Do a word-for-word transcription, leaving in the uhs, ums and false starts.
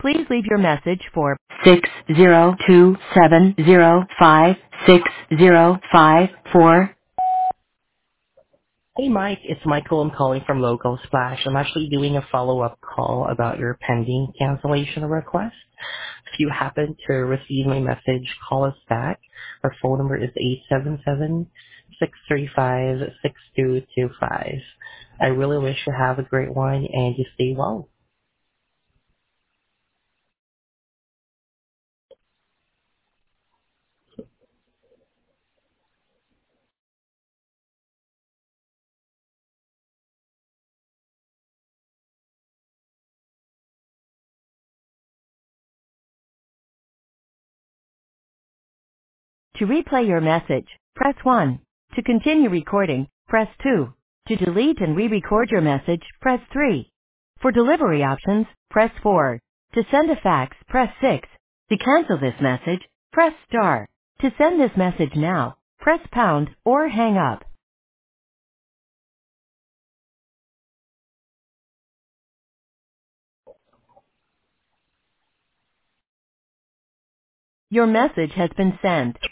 Please leave your message for six zero two seven zero five six zero five four. Hey Mike, it's Michael. I'm calling from Local Splash. I'm actually doing a follow-up call about your pending cancellation request. If you happen to receive my message, call us back. Our phone number is eight seven seven, six three five, six two two five. I really wish you have a great one and you stay well. To replay your message, press one. To continue recording, press two. To delete and re-record your message, press three. For delivery options, press four. To send a fax, press six. To cancel this message, press star. To send this message now, press pound or hang up. Your message has been sent.